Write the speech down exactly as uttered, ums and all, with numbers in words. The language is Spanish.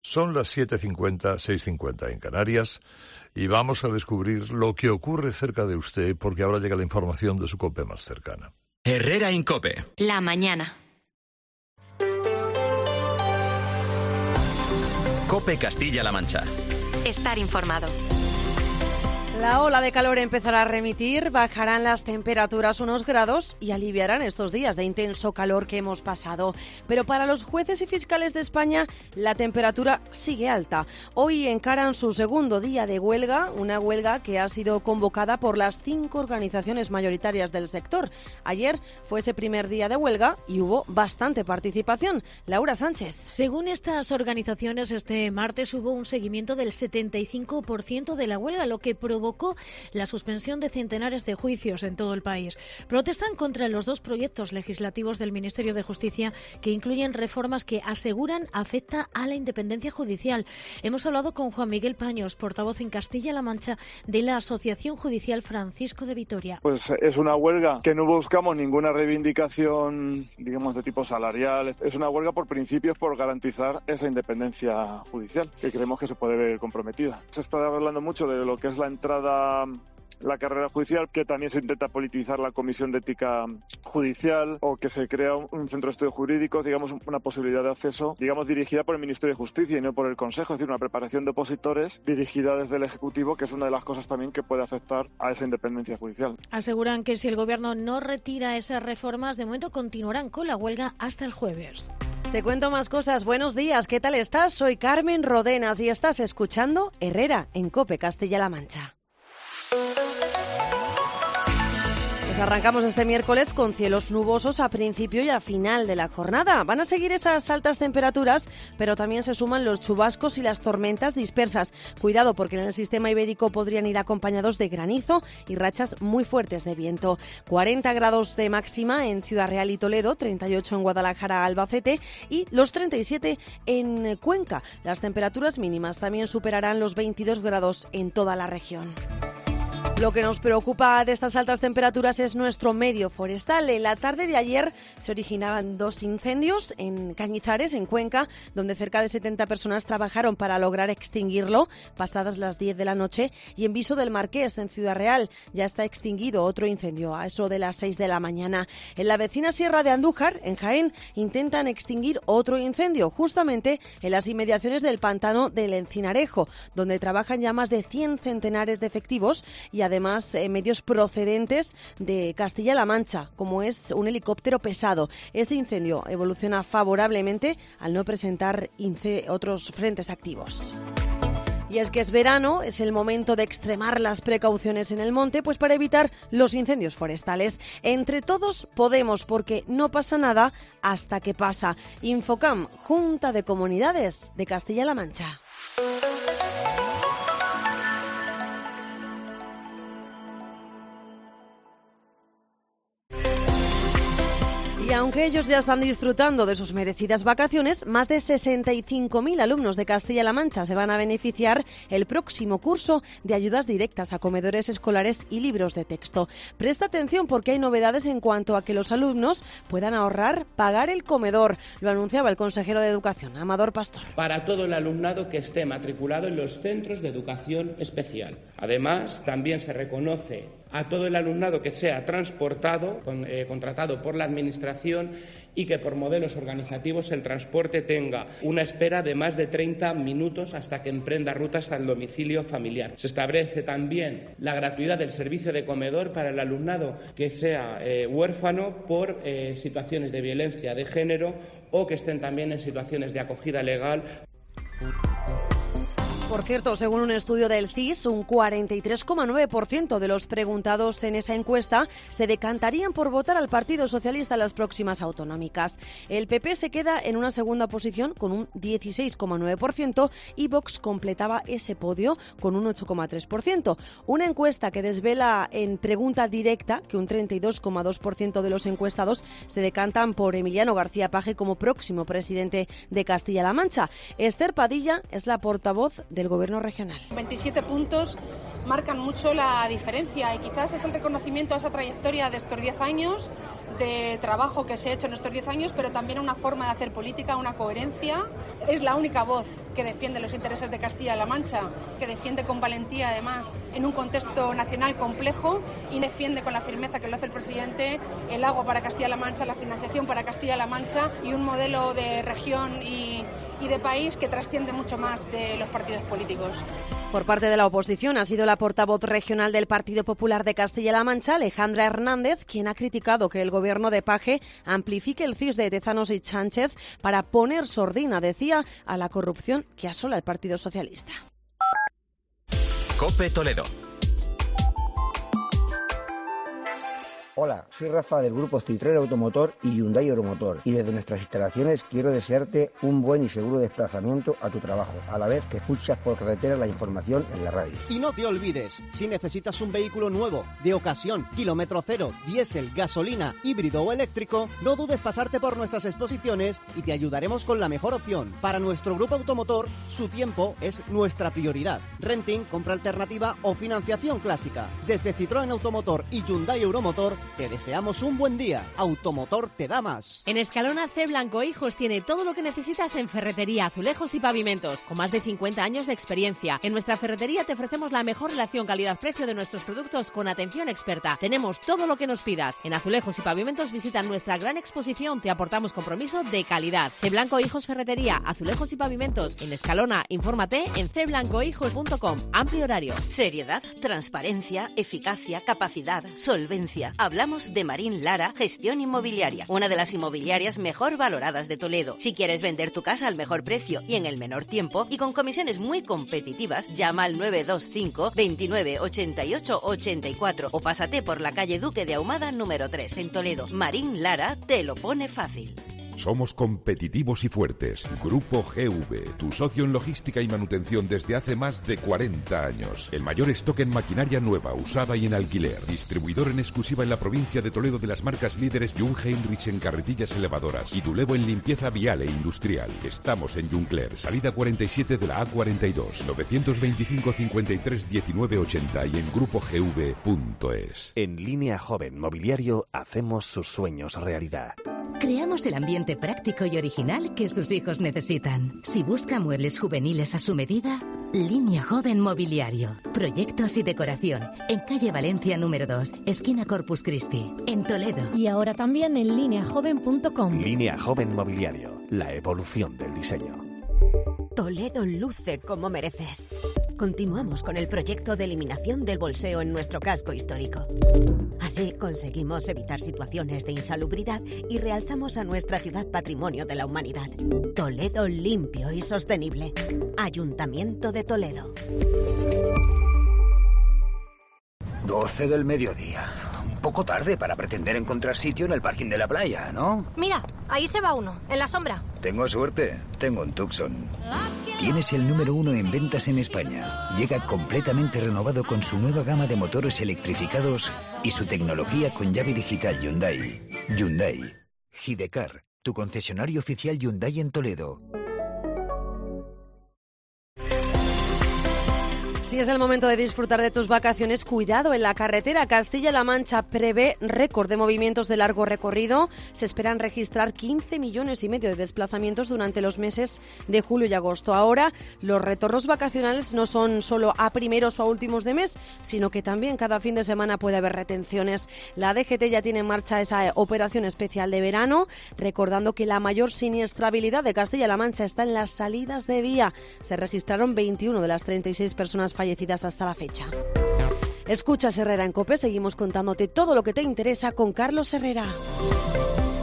Son las siete cincuenta, seis cincuenta en Canarias y vamos a descubrir lo que ocurre cerca de usted porque ahora llega la información de su COPE más cercana. Herrera Incope. La mañana. COPE Castilla-La Mancha. Estar informado. La ola de calor empezará a remitir, bajarán las temperaturas unos grados y aliviarán estos días de intenso calor que hemos pasado. Pero para los jueces y fiscales de España, la temperatura sigue alta. Hoy encaran su segundo día de huelga, una huelga que ha sido convocada por las cinco organizaciones mayoritarias del sector. Ayer fue ese primer día de huelga y hubo bastante participación. Laura Sánchez. Según estas organizaciones, este martes hubo un seguimiento del setenta y cinco por ciento de la huelga, lo que provocó la suspensión de centenares de juicios en todo el país. Protestan contra los dos proyectos legislativos del Ministerio de Justicia que incluyen reformas que aseguran afecta a la independencia judicial. Hemos hablado con Juan Miguel Paños, portavoz en Castilla-La Mancha de la Asociación Judicial Francisco de Vitoria. Pues es una huelga que no buscamos ninguna reivindicación, digamos, de tipo salarial. Es una huelga por principios, por garantizar esa independencia judicial, que creemos que se puede ver comprometida. Se está hablando mucho de lo que es la entrada la carrera judicial, que también se intenta politizar la Comisión de Ética Judicial o que se crea un centro de estudios jurídicos, digamos, una posibilidad de acceso, digamos, dirigida por el Ministerio de Justicia y no por el Consejo, es decir, una preparación de opositores dirigida desde el Ejecutivo, que es una de las cosas también que puede afectar a esa independencia judicial. Aseguran que si el Gobierno no retira esas reformas, de momento continuarán con la huelga hasta el jueves. Te cuento más cosas. Buenos días, ¿qué tal estás? Soy Carmen Rodenas y estás escuchando Herrera en COPE Castilla-La Mancha. Pues arrancamos este miércoles con cielos nubosos a principio y a final de la jornada. Van a seguir esas altas temperaturas, pero también se suman los chubascos y las tormentas dispersas. Cuidado, porque en el sistema ibérico podrían ir acompañados de granizo y rachas muy fuertes de viento. cuarenta grados de máxima en Ciudad Real y Toledo, treinta y ocho en Guadalajara, Albacete y los treinta y siete en Cuenca. Las temperaturas mínimas también superarán los veintidós grados en toda la región. Lo que nos preocupa de estas altas temperaturas es nuestro medio forestal. En la tarde de ayer se originaban dos incendios en Cañizares, en Cuenca, donde cerca de setenta personas trabajaron para lograr extinguirlo pasadas las diez de la noche. Y en Viso del Marqués, en Ciudad Real, ya está extinguido otro incendio a eso de las seis de la mañana. En la vecina Sierra de Andújar, en Jaén, intentan extinguir otro incendio, justamente en las inmediaciones del pantano del Encinarejo, donde trabajan ya más de cien centenares de efectivos y además eh, medios procedentes de Castilla-La Mancha, como es un helicóptero pesado. Ese incendio evoluciona favorablemente al no presentar ince- otros frentes activos. Y es que es verano, es el momento de extremar las precauciones en el monte, pues para evitar los incendios forestales. Entre todos podemos, porque no pasa nada hasta que pasa. Infocam, Junta de Comunidades de Castilla-La Mancha. Y aunque ellos ya están disfrutando de sus merecidas vacaciones, más de sesenta y cinco mil alumnos de Castilla-La Mancha se van a beneficiar el próximo curso de ayudas directas a comedores escolares y libros de texto. Presta atención porque hay novedades en cuanto a que los alumnos puedan ahorrar pagar el comedor. Lo anunciaba el consejero de Educación, Amador Pastor. Para todo el alumnado que esté matriculado en los centros de educación especial. Además, también se reconoce a todo el alumnado que sea transportado, con, eh, contratado por la Administración y que por modelos organizativos el transporte tenga una espera de más de treinta minutos hasta que emprenda rutas al domicilio familiar. Se establece también la gratuidad del servicio de comedor para el alumnado que sea eh, huérfano por eh, situaciones de violencia de género o que estén también en situaciones de acogida legal. Por cierto, según un estudio del C I S, un cuarenta y tres coma nueve por ciento de los preguntados en esa encuesta se decantarían por votar al Partido Socialista en las próximas autonómicas. El P P se queda en una segunda posición con un dieciséis coma nueve por ciento y Vox completaba ese podio con un ocho coma tres por ciento. Una encuesta que desvela en pregunta directa que un treinta y dos coma dos por ciento de los encuestados se decantan por Emiliano García Paje como próximo presidente de Castilla-La Mancha. Esther Padilla es la portavoz de del Gobierno regional. veintisiete puntos marcan mucho la diferencia, y quizás es el reconocimiento a esa trayectoria de estos diez años, de trabajo que se ha hecho en estos diez años, pero también una forma de hacer política, una coherencia. Es la única voz que defiende los intereses de Castilla-La Mancha, que defiende con valentía, además, en un contexto nacional complejo, y defiende con la firmeza que lo hace el presidente el agua para Castilla-La Mancha, la financiación para Castilla-La Mancha y un modelo de región y, y de país que trasciende mucho más de los partidos políticos. Por parte de la oposición ha sido la portavoz regional del Partido Popular de Castilla-La Mancha, Alejandra Hernández, quien ha criticado que el gobierno de Paje amplifique el C I S de Tezanos y Sánchez para poner sordina, decía, a la corrupción que asola el Partido Socialista. COPE Toledo. Hola, soy Rafa del grupo Citroën Automotor y Hyundai Euromotor, y desde nuestras instalaciones quiero desearte un buen y seguro desplazamiento a tu trabajo, a la vez que escuchas por carretera la información en la radio. Y no te olvides, si necesitas un vehículo nuevo, de ocasión, kilómetro cero, diésel, gasolina, híbrido o eléctrico, no dudes pasarte por nuestras exposiciones y te ayudaremos con la mejor opción. Para nuestro grupo automotor, su tiempo es nuestra prioridad. Renting, compra alternativa o financiación clásica. Desde Citroën Automotor y Hyundai Euromotor, te deseamos un buen día. Automotor te da más. En Escalona, C. Blanco Hijos tiene todo lo que necesitas en ferretería, azulejos y pavimentos, con más de cincuenta años de experiencia. En nuestra ferretería te ofrecemos la mejor relación calidad-precio de nuestros productos con atención experta. Tenemos todo lo que nos pidas. En azulejos y pavimentos visita nuestra gran exposición. Te aportamos compromiso de calidad. C. Blanco Hijos Ferretería, azulejos y pavimentos. En Escalona, infórmate en c blanco hijos punto com. Amplio horario. Seriedad, transparencia, eficacia, capacidad, solvencia. Hablamos de Marín Lara Gestión Inmobiliaria, una de las inmobiliarias mejor valoradas de Toledo. Si quieres vender tu casa al mejor precio y en el menor tiempo y con comisiones muy competitivas, llama al nueve dos cinco, veintinueve, ochenta y ocho, ochenta y cuatro o pásate por la calle Duque de Ahumada número tres en Toledo. Marín Lara te lo pone fácil. Somos competitivos y fuertes. Grupo G V, tu socio en logística y manutención desde hace más de cuarenta años. El mayor stock en maquinaria nueva, usada y en alquiler. Distribuidor en exclusiva en la provincia de Toledo de las marcas líderes Jung Heinrich en carretillas elevadoras y Dulevo en limpieza vial e industrial. Estamos en Juncler, salida cuarenta y siete de la A cuarenta y dos, novecientos veinticinco, cincuenta y tres, diecinueve, ochenta y en grupo g v punto es. En Línea Joven Mobiliario hacemos sus sueños realidad. Creamos el ambiente práctico y original que sus hijos necesitan. Si busca muebles juveniles a su medida, Línea Joven Mobiliario. Proyectos y decoración. En calle Valencia número dos, esquina Corpus Christi, en Toledo. Y ahora también en línea joven punto com. Línea Joven Mobiliario. La evolución del diseño. Toledo luce como mereces. Continuamos con el proyecto de eliminación del bolseo en nuestro casco histórico. Así conseguimos evitar situaciones de insalubridad y realzamos a nuestra ciudad patrimonio de la humanidad. Toledo limpio y sostenible. Ayuntamiento de Toledo. doce del mediodía. Un poco tarde para pretender encontrar sitio en el parking de la playa, ¿no? Mira, ahí se va uno, en la sombra. Tengo suerte, tengo un Tucson. Tienes el número uno en ventas en España. Llega completamente renovado con su nueva gama de motores electrificados y su tecnología con llave digital Hyundai. Hyundai. Gidecar, tu concesionario oficial Hyundai en Toledo. Si es el momento de disfrutar de tus vacaciones, cuidado en la carretera. Castilla-La Mancha prevé récord de movimientos de largo recorrido. Se esperan registrar quince millones y medio de desplazamientos durante los meses de julio y agosto. Ahora, los retornos vacacionales no son solo a primeros o a últimos de mes, sino que también cada fin de semana puede haber retenciones. La D G T ya tiene en marcha esa operación especial de verano, recordando que la mayor siniestrabilidad de Castilla-La Mancha está en las salidas de vía. Se registraron veintiuna de las treinta y seis personas fallecidas hasta la fecha. Escuchas Herrera en COPE, seguimos contándote todo lo que te interesa con Carlos Herrera.